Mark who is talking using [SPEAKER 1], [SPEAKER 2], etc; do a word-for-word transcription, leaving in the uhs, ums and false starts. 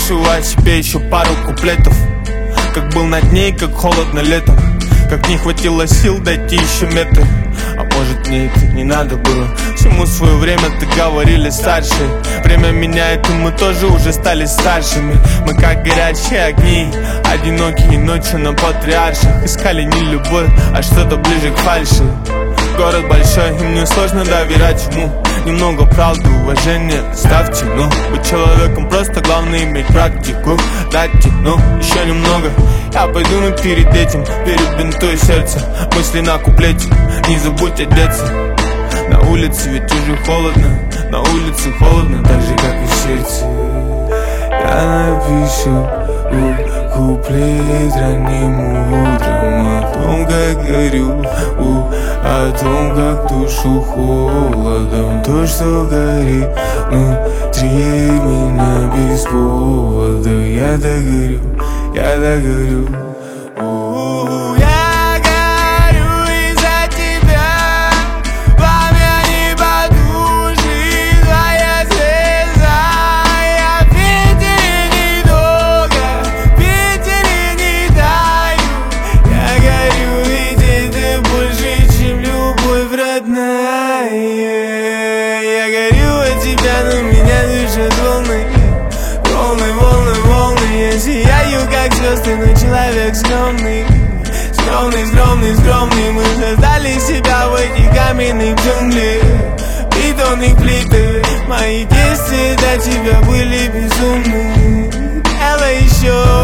[SPEAKER 1] Напишу о себе еще пару куплетов. Как был над ней, как холодно летом, как не хватило сил дойти еще метр. А может мне это не надо было? Всему свое время, так говорили старшие. Время меняет, и мы тоже уже стали старшими. Мы как горячие огни, одинокие ночи на патриарших. Искали не любовь, а что-то ближе к фальши. Город большой, и мне сложно доверять ему. Немного правды, уважения ставьте, ну. Быть человеком просто главное иметь практику. Дайте, ну, еще немного. Я пойду, но перед этим перебинтую сердце. Мысли на куплете, не забудь одеться. На улице ведь уже холодно, на улице холодно, так же как и в сердце. Я напишу у, куплет ранним утром о том, как горю, у, о том, как душу холодом. То, что горит внутри меня без повода. Я догорю, я догорю. Я горю от тебя, но меня душат волны. Волны, волны, волны. Я сияю, как звезды, но человек скромный. Скромный, скромный, скромный. Мы создали себя в этих каменных джунглях. Бетонных плитах. Мои действия до тебя были безумны. Делай еще